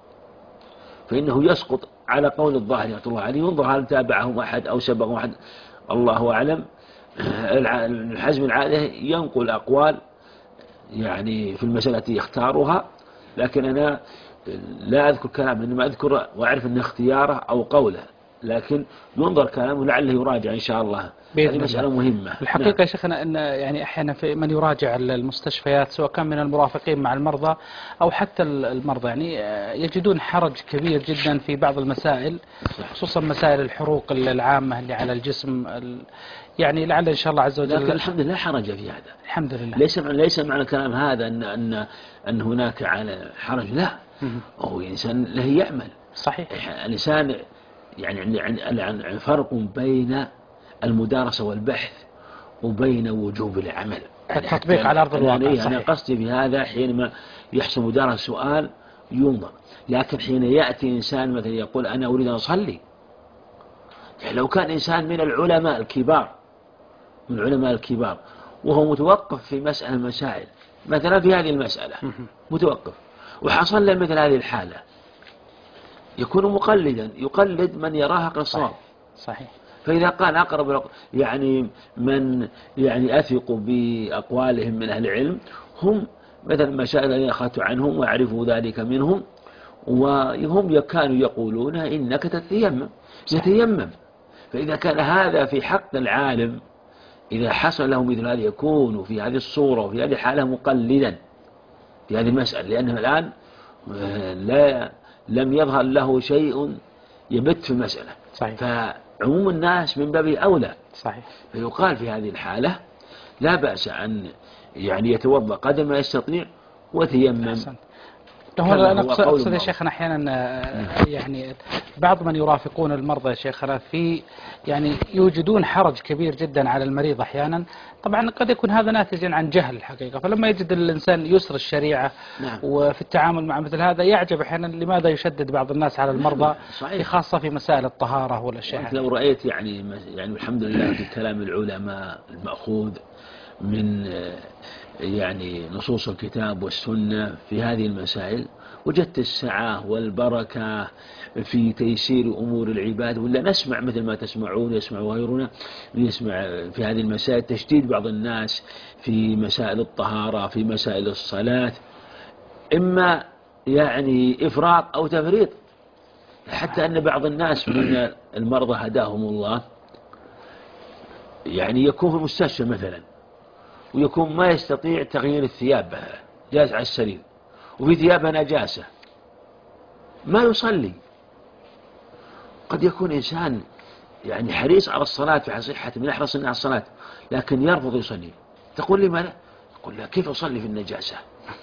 فإنه يسقط على قول الظاهر رحمة الله عليه، ينظر هل تابعهم أحد أو سبقهم أحد، الله أعلم. ابن حزم العادة ينقل أقوال يعني في المسألة التي يختارها، لكن أنا لا أذكر كلام، إنما أذكر وأعرف أن اختياره أو قوله، لكن ينظر كلامه لعله يراجع إن شاء الله. هذه مسألة مهمة. الحقيقة نعم. يا شيخنا أن يعني أحيانا في من يراجع المستشفيات سواء كان من المرافقين مع المرضى أو حتى المرضى، يعني يجدون حرج كبير جدا في بعض المسائل، خصوصا مسائل الحروق العامة اللي على الجسم، يعني لعل إن شاء الله عز وجل. لكن الحمد لله حرج في هذا، الحمد لله. ليس معنى الكلام هذا أن هناك على حرج، لا. هو إنسان له يعمل. صحيح. الإنسان يعني فرق بين المدارسة والبحث وبين وجوب العمل، التطبيق على أرض الواقع. أنا قصدي بهذا حينما يحصل مدارسة سؤال ينظر، لكن حين يأتي إنسان مثلا يقول أنا أريد أن أصلي، يعني لو كان إنسان من العلماء الكبار وهو متوقف في مسألة مسائل، مثلا في هذه المسألة متوقف وحصل له مثل هذه الحالة، يكون مقلدا، يقلد من يراها كالصواب. صحيح. فإذا قال أقرب يعني من يعني أثق بأقوالهم من أهل العلم هم مثلا المسائل التي أخذت عنهم وأعرفوا ذلك منهم، وهم كانوا يقولون إنك يتيمم. فإذا كان هذا في حق العالم، إذا حصل له مثل هذا يكون في هذه الصورة وفي هذه الحالة مقلدا في هذه المسألة، لأنه الآن لم يظهر له شيء يبت في المسألة. صحيح. فعموم الناس من باب أولى. صحيح. فيقال في هذه الحالة لا بأس أن يعني يتوضأ قدر ما يستطيع وتيمم. أنا أقصد يا شيخنا أحيانا يعني بعض من يرافقون المرضى يا شيخنا في يعني يوجدون حرج كبير جدا على المريض أحيانا، طبعا قد يكون هذا ناتجا عن جهل الحقيقة، فلما يجد الإنسان يسر الشريعة نعم. وفي التعامل مع مثل هذا يعجب أحيانا لماذا يشدد بعض الناس على المرضى. صحيح. خاصة في مسائل الطهارة والأشياء. لو رأيت يعني الحمد لله في كلام العلماء المأخوذ من يعني نصوص الكتاب والسنة في هذه المسائل، وجدت السعة والبركة في تيسير أمور العباد، ولا نسمع مثل ما تسمعون يسمع غيرنا، يسمع في هذه المسائل تشديد بعض الناس في مسائل الطهارة، في مسائل الصلاة، إما يعني إفراط أو تفريط، حتى أن بعض الناس من المرضى هداهم الله يعني يكون في المستشفى مثلا ويكون ما يستطيع تغيير الثياب، جالس على السرير وفي ثيابها نجاسة، ما يصلي. قد يكون إنسان يعني حريص على الصلاة في صحته، من أحرص الناس على الصلاة، لكن يرفض يصلي. تقول لي ماذا؟ يقول لا، كيف أصلي في النجاسة؟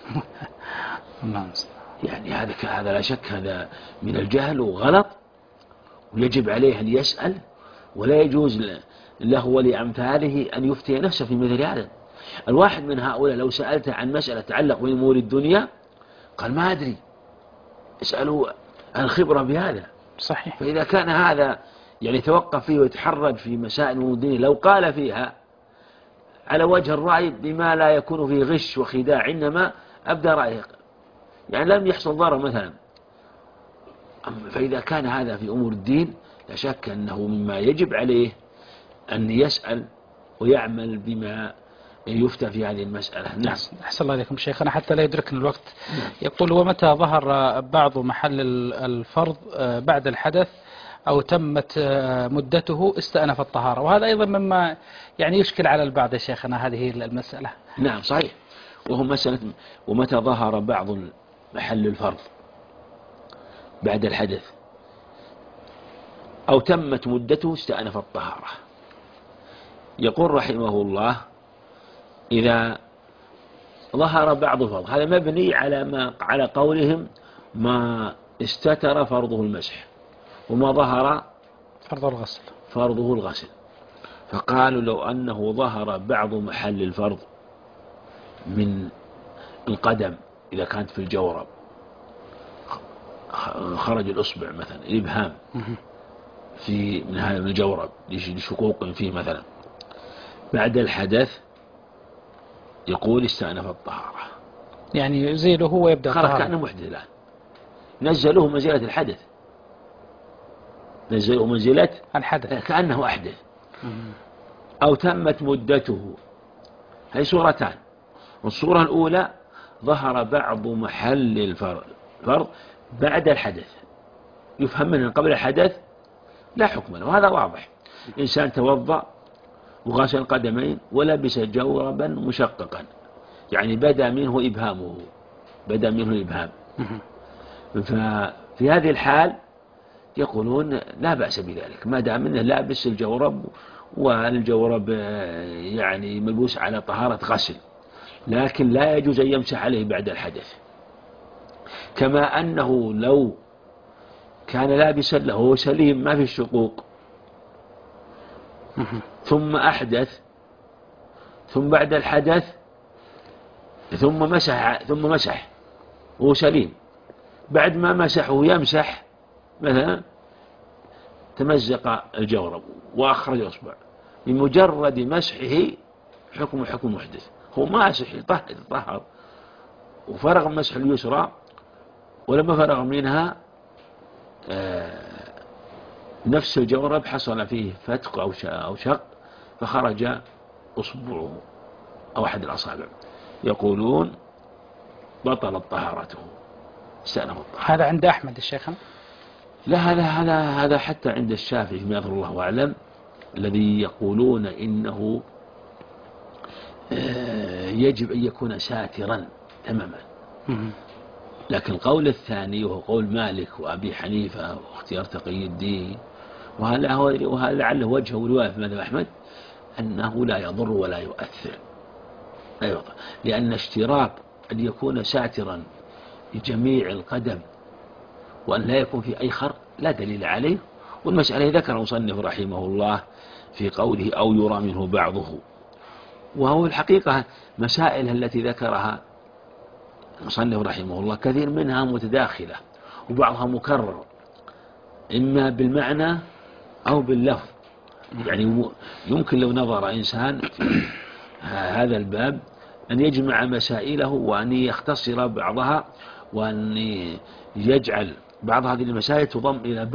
يعني هذا لا شك هذا من الجهل وغلط، ويجب عليه أن يسأل، ولا يجوز له ولأمثاله أن يفتي نفسه في مثل هذا. الواحد من هؤلاء لو سألته عن مسألة تتعلق بأمور الدنيا قال ما أدري، اسألوا عن خبرة بهذا. صحيح. فإذا كان هذا يعني توقف فيه ويتحرج في مسائل أمور الدنيا، لو قال فيها على وجه الرأي بما لا يكون فيه غش وخداع، إنما أبدى رأيه يعني لم يحصل ضرر مثلا. فإذا كان هذا في أمور الدين لا شك أنه مما يجب عليه أن يسأل ويعمل بما يفتى في هذه المسألة. نعم. أحسن الله عليكم شيخنا حتى لا يدركنا الوقت. يقول ومتى ظهر بعض محل الفرض بعد الحدث أو تمت مدته استأنف الطهارة؟ وهذا أيضا مما يعني يشكل على البعض يا شيخنا هذه المسألة. نعم صحيح. وهو مسألة ومتى ظهر بعض محل الفرض بعد الحدث أو تمت مدته استأنف الطهارة. يقول رحمه الله إذا ظهر بعض الفرض، هذا مبني على قولهم ما استتر فرضه المسح وما ظهر فرضه الغسل. فقالوا لو أنه ظهر بعض محل الفرض من القدم إذا كانت في الجورب، خرج الأصبع مثلا الإبهام في من هذا الجورب لشقوق فيه مثلا بعد الحدث، يقول استأنف الطهارة، يعني يزيله ويبدأ خرج كأنه محدث الآن، نزلوه منزلة الحدث نزله منزلة الحدث كأنه أحدث، أو تمت مدته. هي صورتان. الصورة الأولى ظهر بعض محل الفرض بعد الحدث، يفهم منه قبل الحدث لا حكم له، وهذا واضح. إنسان توضأ وغسل القدمين ولبس جوربا مشققا، يعني بدأ منه إبهامه، بدأ منه الإبهام، ففي هذه الحال يقولون لا بأس بذلك ما دام منه لابس الجورب، والجورب يعني ملبوس على طهارة غسل، لكن لا يجوز أن يمسح عليه بعد الحدث. كما أنه لو كان لابسا له سليم ما في الشقوق ثم أحدث، ثم بعد الحدث ثم مسح وهو سليم، بعد ما مسحه يمسح مثلا تمزق الجورب وأخرج أصبع، بمجرد مسحه حكم محدث. هو ماسح يطهر وفرغ من مسح اليسرى، ولما فرغ منها نفس الجورب حصل فيه فتق أو شق فخرج أصبعه أو أحد الأصابع، يقولون بطلت طهارته، استأنف الطهارة. هذا عند أحمد الشيخ؟ لا، هذا حتى عند الشافعي فيما يظهر الله أعلم، الذي يقولون إنه يجب أن يكون ساترا تماما. لكن القول الثاني وهو قول مالك وأبي حنيفة واختيار تقي الدين، وهذا لعله وجهه ورواية في مذهب أحمد، أنه لا يضر ولا يؤثر، لا يضر، لأن اشتراط أن يكون ساترا لجميع القدم وأن لا يكون في أي خرق لا دليل عليه. والمسألة ذكر المصنف رحمه الله في قوله أو يرى منه بعضه، وهو الحقيقة مسائل التي ذكرها المصنف رحمه الله كثير منها متداخلة وبعضها مكرر إما بالمعنى أو باللفظ. يعني يمكن لو نظر إنسان في هذا الباب أن يجمع مسائله وأن يختصر بعضها، وأن يجعل بعض هذه المسائل تضم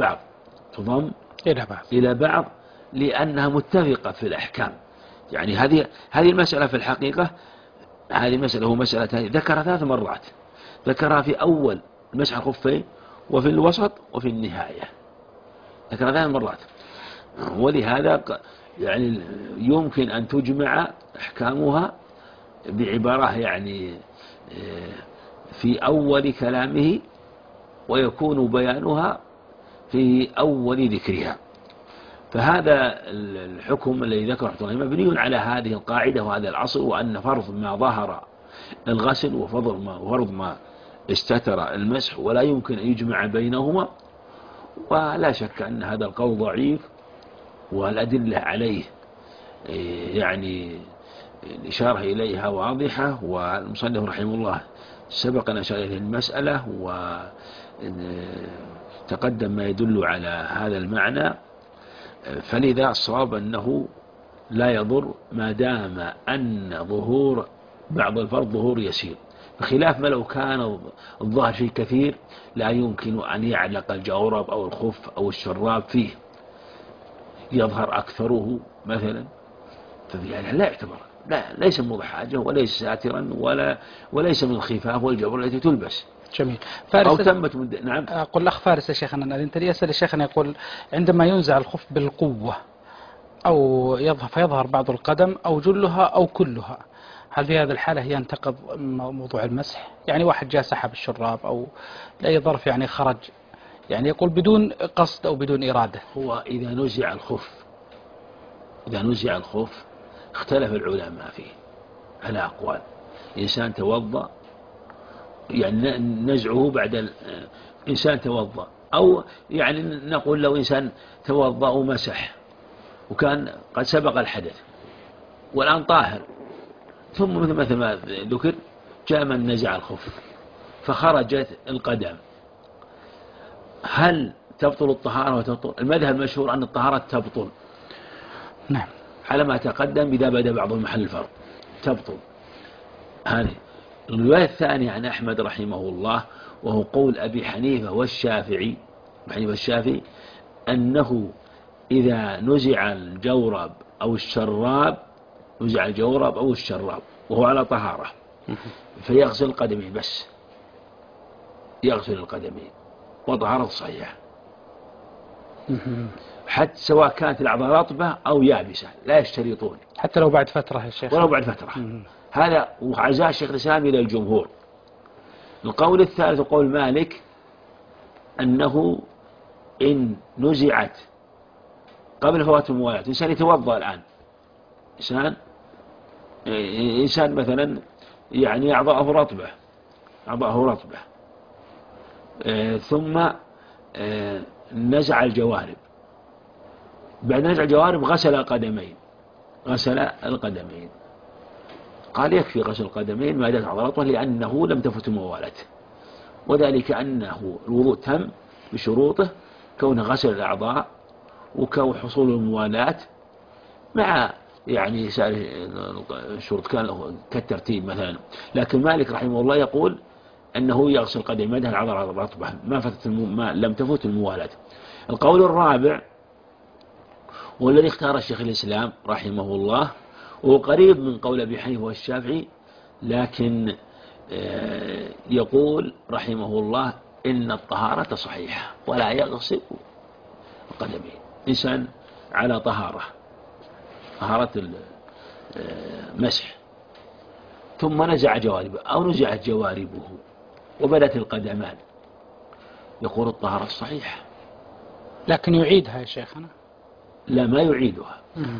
إلى بعض لأنها متفقة في الأحكام. يعني هذه المسألة في الحقيقة، هذه المسألة هو مسألة ذكرها 3 مرات، ذكرها في أول مسح الخفين وفي الوسط وفي النهاية، ذكرها 3 مرات. ولهذا يعني يمكن أن تجمع أحكامها بعبارة يعني في أول كلامه، ويكون بيانها في أول ذكرها. فهذا الحكم الذي ذكره رحمه الله مبني على هذه القاعدة وهذا الأصل، وأن فرض ما ظهر الغسل وفرض ما استتر المسح، ولا يمكن أن يجمع بينهما. ولا شك أن هذا القول ضعيف، والأدلة عليه يعني الإشارة إليها واضحة، والمصنف رحمه الله سبق أن أشار إليه المسألة وتقدم ما يدل على هذا المعنى. فلذا الصواب أنه لا يضر ما دام أن ظهور بعض الفرض ظهور يسير، بخلاف ما لو كان الظاهر فيه كثير لا يمكن أن يعلق الجورب أو الخف أو الشراب فيه، يظهر أكثره مثلا، ففي هذا لا يعتبر، ليس موضع حاجة وليس ساترا وليس من الخفاف والجبر التي تلبس. جميل. أو تمت نعم. أقول الأخ فارس يا شيخنا، أنت يسأل الشيخنا يقول عندما ينزع الخف بالقوة أو فيظهر بعض القدم أو جلها أو كلها، هل في هذه الحالة ينتقض موضوع المسح؟ يعني واحد جاء سحب الشراب أو لأي ظرف يعني خرج، يعني يقول بدون قصد أو بدون إرادة. هو إذا نزع الخف اختلف العلماء فيه على أقوال. إنسان توضأ، يعني نزعه بعد إنسان توضأ، أو يعني نقول لو إنسان توضأ ومسح وكان قد سبق الحدث والآن طاهر، ثم مثل ما ذكر جاء من نزع الخف فخرجت القدم، هل تبطل الطهارة وتبطل؟ المذهب المشهور أن الطهارة تبطل، نعم، على ما تقدم إذا بدأ بعض محل الفرض تبطل. هذه الرواية الثانية عن أحمد رحمه الله، وهو قول أبي حنيفة والشافعي أنه إذا نزع الجورب أو الشراب، نزع الجورب أو الشراب وهو على طهارة، فيغسل القدمين بس، يغسل القدمين وطهارة صحيحة، حتى سواء كانت الأعضاء رطبة أو يابسة لا يشترطون، حتى لو بعد فترة يا شيخ. ولو بعد فترة. هذا وعزاء الشيخ الإسلام إلى الجمهور. القول الثالث قول مالك أنه إن نزعت قبل فوات الموالاة، إنسان يتوضأ الآن، إنسان مثلا يعني أعضاءه رطبة، ثم نزع الجوارب، بعد نزع الجوارب غسل القدمين، قال يكفي غسل القدمين ما دامت أعضاء رطبة، لأنه لم تفت الموالاة، وذلك أنه الوضوء تم بشروطه، كون غسل الأعضاء وكون حصول الموالاة مع يعني الشروط كان كالترتيب مثلا. لكن مالك رحمه الله يقول أنه يغسل القدمين ما دام الأعضاء رطبة ما لم تفت الموالاة. القول الرابع والذي اختار الشيخ الإسلام رحمه الله، وهو قريب من قول أبي حنيفة والشافعي، لكن يقول رحمه الله إن الطهارة صحيحة ولا يغسل القدمين. إنسان على طهارة المسح، ثم نزع جواربه أو نزعت جواربه وبدت القدمان، يقول الطهارة الصحيحة. لكن يعيدها يا شيخنا؟ لا، ما يعيدها.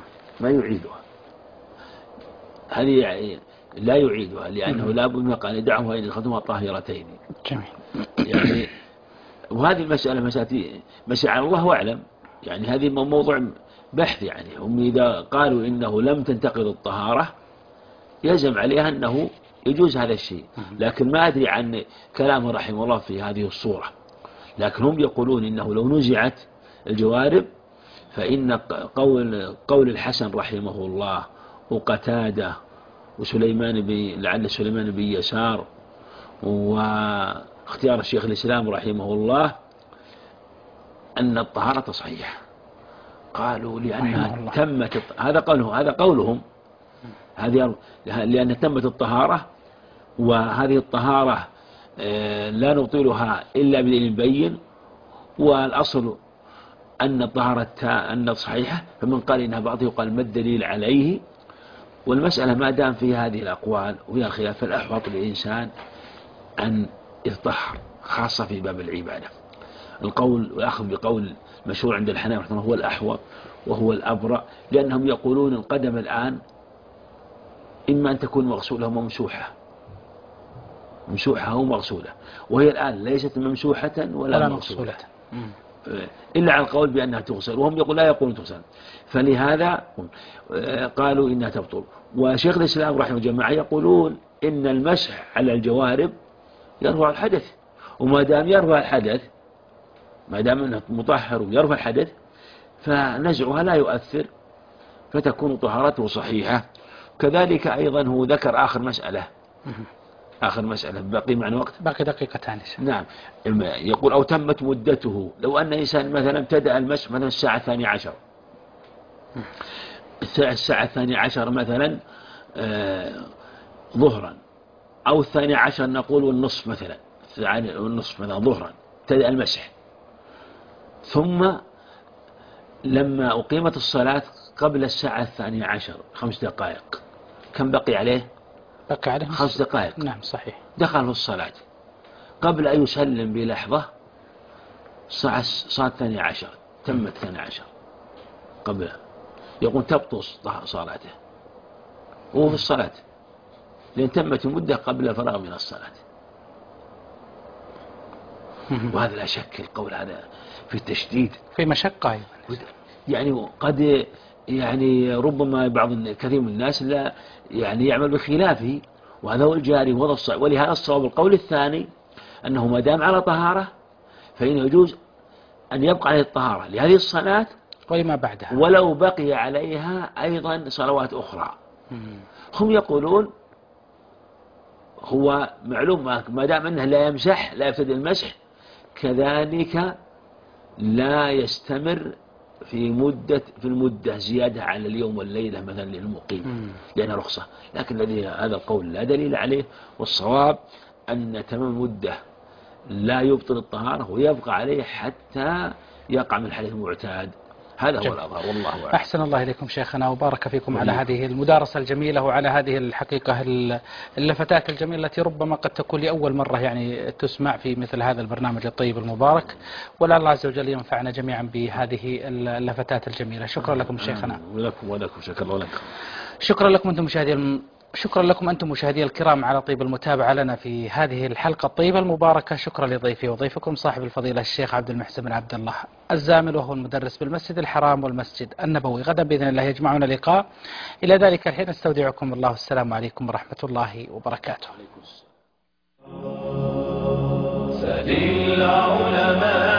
هذه يعني لا يعيدها، لأنه لا بد من قال يدعه إن خدمها طاهرتين. جميل. يعني وهذه المسألة مسألة الله أعلم، يعني هذه موضوع بحث. يعني هم إذا قالوا إنه لم تنتقض الطهارة يلزم عليها أنه يجوز هذا الشيء، لكن ما أدري عن كلام رحمه الله في هذه الصورة. لكن هم يقولون إنه لو نزعت الجوارب فإن قول الحسن رحمه الله وقتادة وسليمان لعل سليمان بن يسار واختيار الشيخ الإسلام رحمه الله أن الطهارة صحيحة. قالوا لأنها تمت، هذا قولهم لأن تمت الطهارة، وهذه الطهارة لا نبطلها إلا بدليل مبين، والأصل أن الطهارة أن صحيحة، فمن قال إنها باطلة يقال ما الدليل عليه. والمسألة ما دام فيها هذه الأقوال وفيها الخلاف، فالأحوط للإنسان أن يتطهر، خاصة في باب العبادة. القول والأخذ بقول مشهور عند الحنابلة رحمه الله هو الأحوط وهو الأبرأ، لأنهم يقولون القدم الآن إما أن تكون مغسولة وممسوحة أو مغسولة، وهي الآن ليست ممسوحة ولا مغسولة، إلا على القول بأنها تغسل، وهم لا يقولون تغسل، فلهذا قالوا إنها تبطل. وشيخ الإسلام رحمه جماعة يقولون إن المسح على الجوارب يرفع الحدث، وما دام يرفع الحدث، ما دام أنه مطهر ويرفع الحدث، فنزعها لا يؤثر، فتكون طهارته صحيحة. كذلك أيضا هو ذكر آخر مسألة باقي معنا وقت، باقي دقيقتان. نعم. يقول أو تمت مدته، لو أن إنسان مثلا ابتدأ المسح مثلا الساعة 12، الساعة 12 مثلا ظهرا، أو 12 نقول والنصف مثلا، ظهرا ابتدأ المسح، ثم لما أقيمت الصلاة قبل الساعة 12 5 دقائق، كم بقي عليه؟ بقي عليه 5 دقائق. نعم صحيح. دخل في الصلاة قبل أن يسلم بلحظة صلاة 12 تمت 12 قبل، يقول تبطل صلاته وهو في الصلاة، لأن تمت المدة قبل الفراغ من الصلاة. وهذا لا شك القول هذا في التشديد، في مشقة أيضا. يعني قد يعني ربما كثير من الناس لا يعني يعمل بخلافه، وهذا هو الجاري وهذا الصعب. ولهذا الصواب القول الثاني أنه ما دام على طهارة فإنه يجوز أن يبقى عليه الطهارة لهذه الصلاة ولما بعدها، ولو بقي عليها أيضا صلوات أخرى. هم يقولون هو معلوم ما دام أنه لا يمسح لا يبتدئ المسح، كذلك لا يستمر في المدة زيادة على اليوم والليلة مثلا للمقيم لأنها رخصة، لكن الذي هذا القول لا دليل عليه، والصواب أن تمام المدة لا يبطل الطهارة ويبقى عليه حتى يقع من الحدث المعتاد. هذا هو الأظهر والله أعلم. أحسن الله إليكم شيخنا وبارك فيكم على هذه المدارسة الجميلة وعلى هذه الحقيقة اللفتات الجميلة التي ربما قد تكون لأول مرة يعني تسمع في مثل هذا البرنامج الطيب المبارك، ولعل الله عز وجل ينفعنا جميعا بهذه اللفتات الجميلة. شكرا لكم شيخنا. ولكم شكرا الله لكم. شكرا لكم أنتم مشاهدي الكرام على طيب المتابعة لنا في هذه الحلقة الطيبة المباركة. شكرا لضيفي وضيفكم صاحب الفضيلة الشيخ عبد المحسن بن عبد الله الزامل، وهو المدرس بالمسجد الحرام والمسجد النبوي. غدا بإذن الله يجمعنا لقاء. إلى ذلك الحين استودعكم الله، السلام عليكم ورحمة الله وبركاته.